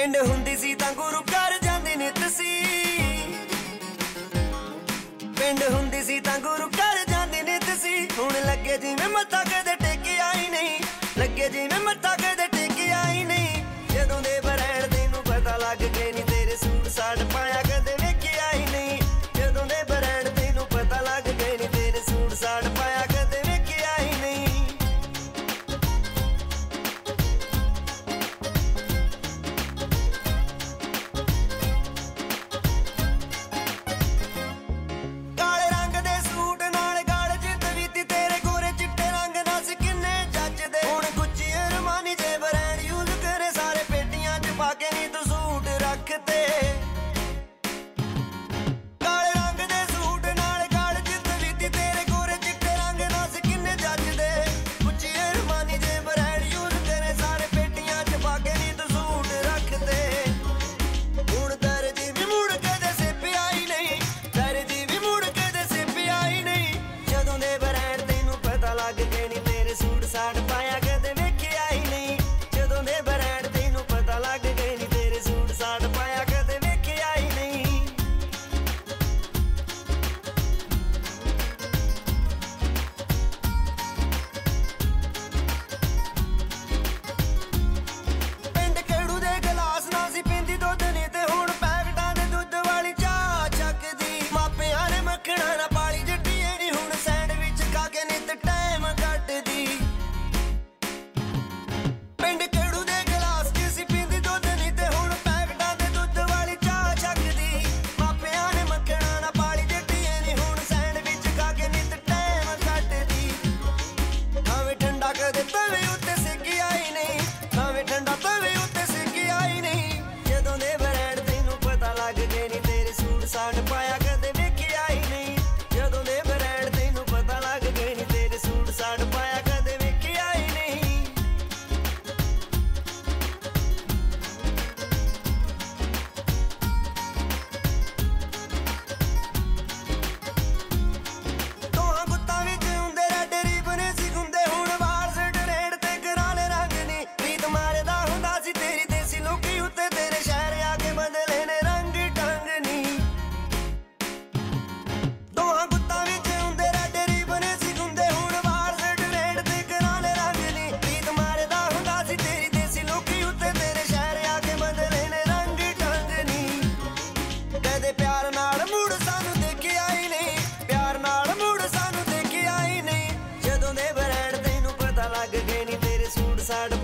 ਪਿੰਡ ਹੁੰਦੀ ਸੀ ਤਾਂ ਗੁਰੂ ਘਰ ਜਾਂਦੀ ਨਿਤ ਸੀ। ਪਿੰਡ ਹੁੰਦੀ ਸੀ ਤਾਂ ਗੁਰੂ ਘਰ ਜਾਂਦੀ ਨਿਤ ਸੀ। ਹੁਣ ਲੱਗੇ ਜਿਵੇਂ ਮੱਥਾ ਕਦੇ ਟੇਕਿਆ ਹੀ ਨਹੀਂ, ਲੱਗੇ ਜਿਵੇਂ ਮੱਥਾ ਕਦੇ ਟੇਕਿਆ ਹੀ ਨਹੀਂ। ਜਦੋਂ ਦੇ ਬਰੈਣ ਤੈਨੂੰ ਪਤਾ ਲੱਗ ਗਏ ਨੀ, ਤੇਰੇ ਸੂਟ ਸਾੜ ਪਾਇਆ ਕਦੇ ਵੇਖਿਆ ਹੀ ਨਹੀਂ। ਜਦੋਂ ਦੇ ਬਰੈਣ ਤੈਨੂੰ ਪਤਾ ਲੱਗ ਗਏ ਨੀ, ਤੇਰੇ ਸੂਟ ਸਾੜ ਪਾਇਆ ਕਦੇ ਵੇਖਿਆ ਹੀ ਨਹੀਂ। ਕਾਲੇ ਰੰਗ ਦੇ ਸੂਟ ਨਾਲ ਗਾਲ ਚ ਤਵੀਤੀ, ਤੇਰੇ ਗੋਰੇ ਚਿੱਟੇ ਰੰਗ ਨਾਲ ਕਿੰਨੇ ਜੱਜਦੇ। ਉੱਚੀ ਅਰਮਾਨੀ ਜੇ ਬਰੈਡ ਯੂਜ਼ ਕਰੇ, ਸਾਰੇ ਪੇਟੀਆਂ ਚ ਪਾ ਕੇ ਨੀ ਤੂੰ ਸੂਟ ਰੱਖਦੇ। ਹੁਣ ਦਰਜੀ ਵੀ ਮੁੜ ਕਦੇ ਸਿੱਪਿਆ ਹੀ ਨਹੀਂ, ਦਰਜੀ ਵੀ ਮੁੜ ਕਦੇ ਸਿੱਪਿਆ ਹੀ ਨਹੀਂ। ਜਦੋਂ ਦੇ ਬਰੈਡ ਤੈਨੂੰ ਪਤਾ ਲੱਗ ਗਏ ਨੀ, ਤੇਰੇ ਸੂਟ ਸਾੜ ਪਾਇਆ ਕਦੇ ਵੇਖਿਆ ਹੀ ਨਹੀਂ। ਜਦੋਂ ਦੇ ਬਰੈਡ ਤੈਨੂੰ ਪਤਾ ਲੱਗ ਗਏ ਨੀ, ਤੇਰੇ ਸੂਟ ਸਾੜ ਪਾਇਆ ਕਦੇ ਵੇਖਿਆ ਹੀ ਨਹੀਂ। ਪਿੰਡ ਖੇੜੂ ਦੇ ਗਲਾਸ ਨਾਲ ਸੀ ਪੀਂਦੀ ਦੁੱਧ ਨੀ, ਤੇ ਹੁਣ ਪੈਕਟਾਂ ਦੇ ਦੁੱਧ ਵਾਲੀ ਚਾਹ ਚੱਕਦੀ। ਮਾਪਿਆਂ ਨੇ ਮੱਖਣਾ ਨਾ ਪਾਲੀ ਜੱਟੀਏ ਨੀ, ਹੁਣ ਸੈਂਡਵਿਚ ਖਾ ਕੇ ਨਿੱਤ ਟਾਈਮ ਕੱਟਦੀ। ਪਿੰਡ ਖੇੜੂ ਦੇ ਗਲਾਸ ਚ ਸੀ ਪੀਂਦੀ ਦੁੱਧ ਨੀ, ਤੇ ਹੁਣ ਪੈਕਟਾਂ ਦੇ ਦੁੱਧ ਵਾਲੀ ਚਾਹ ਚੱਕਦੀ। ਮਾਪਿਆਂ ਨੇ ਮੱਖਣਾ ਨਾ ਪਾਲੀ ਜੱਟੀਏ ਨੀ, ਹੁਣ ਸੈਂਡਵਿਚ ਖਾ ਕੇ ਨਿੱਤ ਟਾਈਮ ਕੱਟਦੀ। ਖਾਵੇਂ ਠੰਡਾ ਕਦੇ ਤਵੇ ਉੱਤੇ ਸਿੱਕਿਆ ਹੀ ਨਹੀਂ, ਖਾਵੇਂ ਠੰਡਾ ਤਵੇ ਉੱਤੇ ਸਿੱਕਿਆ ਹੀ ਨਹੀਂ। ਜਦੋਂ ਦੇ ਬਰੈਣ ਤੈਨੂੰ ਪਤਾ ਲੱਗ ਗਏ ਨੀ, ਤੇਰੇ ਸੂਟ ਸਾੜ ਪਾਇਆ ਕਦੇ ਵੇਖਿਆ ਹੀ ਨਹੀਂ। ਜਦੋਂ ਦੇ ਬਰੈਣ ਤੈਨੂੰ ਪਤਾ ਲੱਗ ਗਏ ਨੀ, ਤੇਰੇ ਸੂਟ ਸਾੜ ਪਾਇਆ ਕਦੇ ਵੇਖਿਆ ਹੀ ਨਹੀਂ। ਦੋਹਾਂ ਗੁੱਤਾਂ ਵਿੱਚ ਹੁੰਦੇ ਰੈਡ ਰੀਬਨ ਸੀ ਗੁੰਦੇ, ਹੁਣ ਵਾਲ ਸਿੱਟ ਰੇਡ ਤੇ ਕਰਾਲੇ ਰੰਗ ਨੀ। ਰੀਤ ਮਾਰਦਾ ਹੁੰਦਾ ਸੀ ਤੇਰੀ ਦੇਸੀ ਲੋਕੀ ਉੱਤੇ, ਤੇਰੇ ਸ਼ਹਿਰ ਆ ਕੇ ਬਦਲੇ ਨੇ ਰੰਗ ਢੰਗ ਨੀ। ਦੋਹਾਂ ਗੁੱਤਾਂ ਵਿੱਚ ਹੁੰਦੇ ਰੈਡ ਰੀਬਨ ਸੀ ਗੁੰਦੇ, ਹੁਣ ਵਾਲ ਸਿੱਟ ਰੇਡ ਤੇ ਕਰਾਲੇ ਰੰਗ ਨੀ। ਰੀਤ ਮਾਰਦਾ ਹੁੰਦਾ ਸੀ ਤੇਰੀ ਦੇਸੀ ਲੋਕੀ ਉੱਤੇ, ਤੇਰੇ ਸ਼ਹਿਰ ਆ ਕੇ ਬਦਲੇ ਨੇ ਰੰਗ ਢੰਗ ਨੀ। ਕਦੇ ਪਿਆਰ ਨਾਲ ਮੁੜ ਸਾਨੂੰ ਦੇਖਿਆ ਹੀ ਨਹੀਂ, ਪਿਆਰ ਨਾਲ ਮੁੜ ਸਾਨੂੰ ਦੇਖਿਆ ਹੀ ਨਹੀਂ। ਜਦੋਂ ਦੇ ਬਰੈਣ ਤੈਨੂੰ ਪਤਾ ਲੱਗ ਗਏ ਨੀ, ਤੇਰੇ ਸੂਟ ਸਾੜ